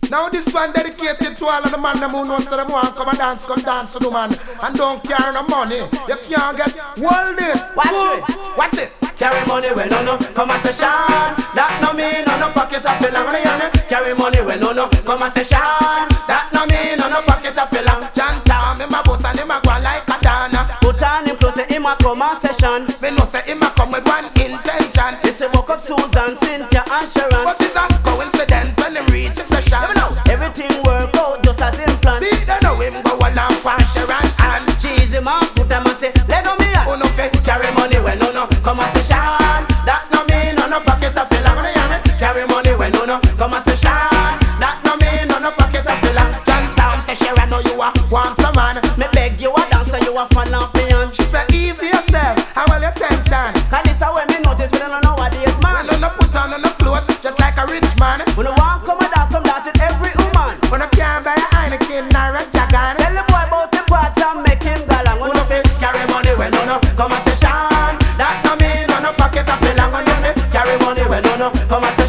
Now this one dedicated to all of the man them who knows that them want come dance to the man and don't carry no money. You can't get all this. Watch it. Carry money when no come and say Sean. That no mean no pocket of fill on. Carry money when no come and say Sean. That no mean no pocket of fill on. John Tom him a boss and him a go like a Dana. Put on him close, say him a come and session. Me know say him a come with one intention. He say woke up Susan, Cynthia and Sharon. But it's a coincidence when him reach the session. Everything work out just as him plan. See they know him go along for Sharon and cheese him and put him and say let go me oh no fit carry money when no come and say Sean. That no mean no pocket of fill on. Carry money when no come and say Sean. That no mean no pocket of fill on. John Tom say Sharon know you a want some man. Me beg you a dance and you a fan of me and she say easy yourself, how well your attention. Cause this a way me notice we don't know nowadays man. When no put on no clothes just like a rich man. When you want come and dance with every woman. When you can't buy a Heineken nor a Jagan. Tell the boy about the parts and make him galang. When you fit carry money when no come and say Sean. That no mean no pocket of fill on. When you fit carry money when no come and say